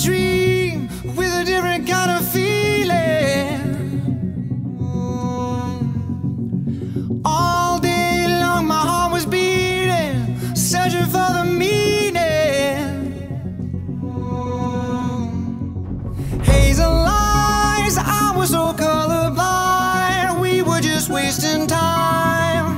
dream with a different kind of feeling. All day long my heart was beating, searching for the meaning. Hazel lies, I was so colorblind. We were just wasting time.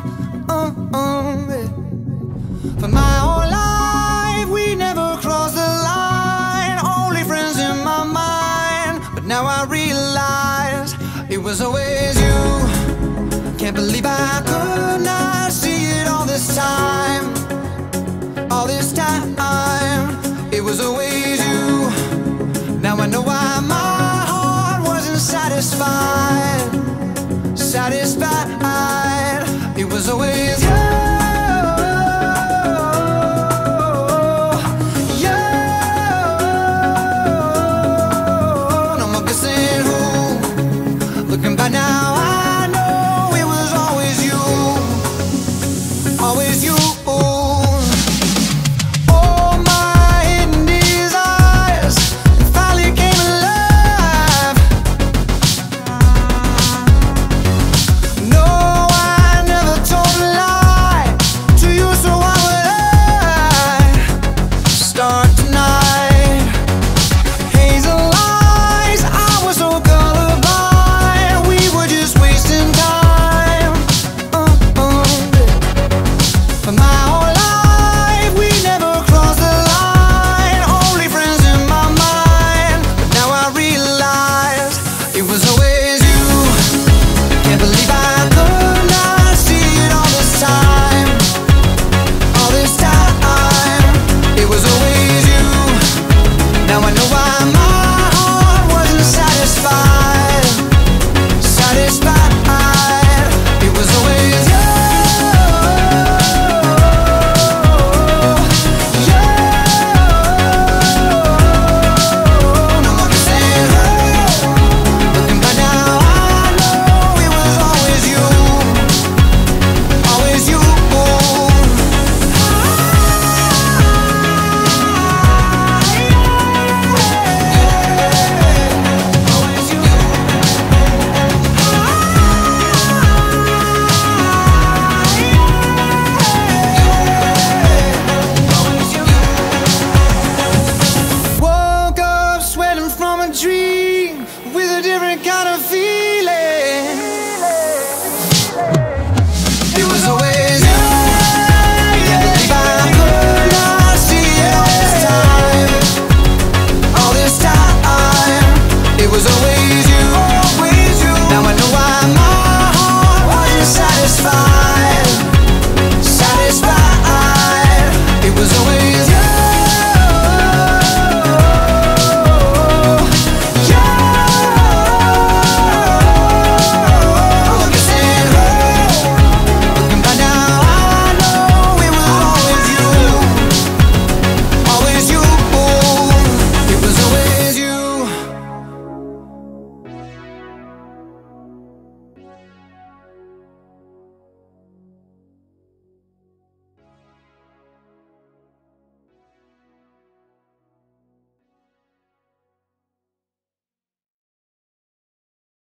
For my whole life we never crossed the line. Only friends in my mind. But now I realize it was always you. Can't believe I could not see it all this time. All this time, it was always you. Now I know why my heart wasn't satisfied. Satisfied, it was always you. No more guessing who. Looking back now, I know it was always you. Always you. It was always you. Can't believe I